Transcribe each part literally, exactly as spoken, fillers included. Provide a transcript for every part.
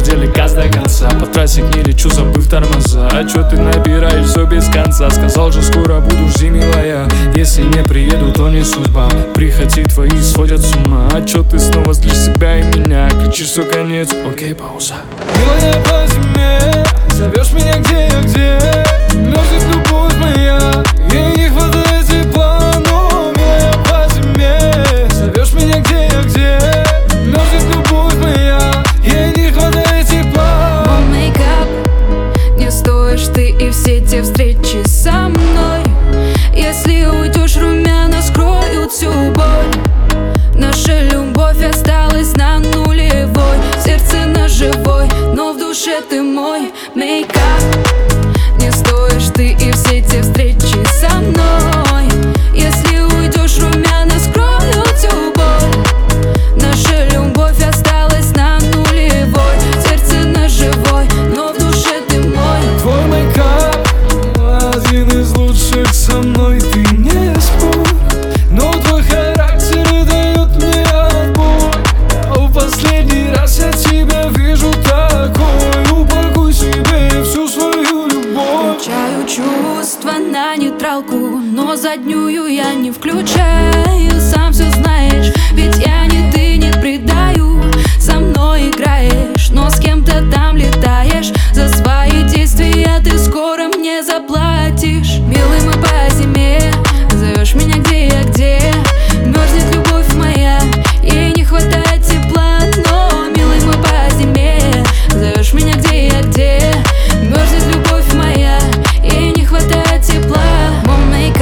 деле газ до конца. По трассе не лечу, забыв тормоза. А чё ты набираешь все без конца? Сказал же, скоро буду, жди, милая. Если не приеду, то не судьба. Прихоти твои сводят с ума. А чё ты снова злишь себя и меня? Кричишь, все конец, окей, пауза. Милая, по зиме зовешь меня где я, где мерзнет любовь моя. Ей не хватает тепла, но милая, по зиме зовешь меня где я, где мерзнет любовь моя. Ей не хватает тепла. Мой мейкап, не стоишь ты и все те встречи со мной. Если уйдешь, румяна скроют всю боль. Наша любовь осталась на нулевой. Сердце на живой, но в душе ты мой мейкап. Не стоишь ты и все те встречи со мной. Если уйдешь, румяна скроют всю боль. Наша любовь осталась на нулевой. Сердце на живой, но в душе ты мой. Твой мейкап один из лучших со мной, ты не спорь. Но твой характер дает мне отбой. А в последний раз я тебя вижу такой. Упакуй себе всю свою любовь. Включаю чувства на нейтралку, но заднюю я не включаю. Сам все знаешь, ведь я не ты, не предаю. Со мной играешь, но с кем-то там летаешь. За свои действия ты скоро мне заплатишь. Милый, мы по зиме зовешь меня где я, где мерзнет любовь моя. Ей не хватает тепла, но милый, мы по зиме зовешь меня где я, где мерзнет любовь моя. Ей не хватает тепла. Мой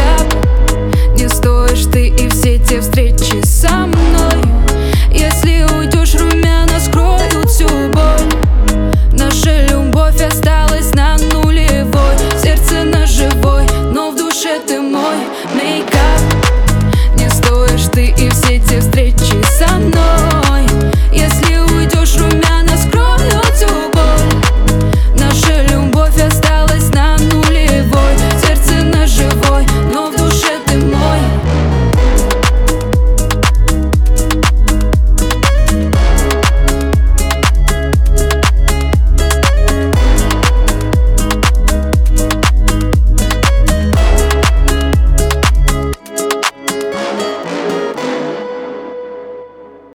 мейкап, не стоишь ты и все те встречи со мной. Если уйдешь, румяна скроют всю боль. Наша любовь осталась на нулевой. Сердце на живой, но в душе ты мой мейкап. Не стоишь ты и все те встречи со мной. Если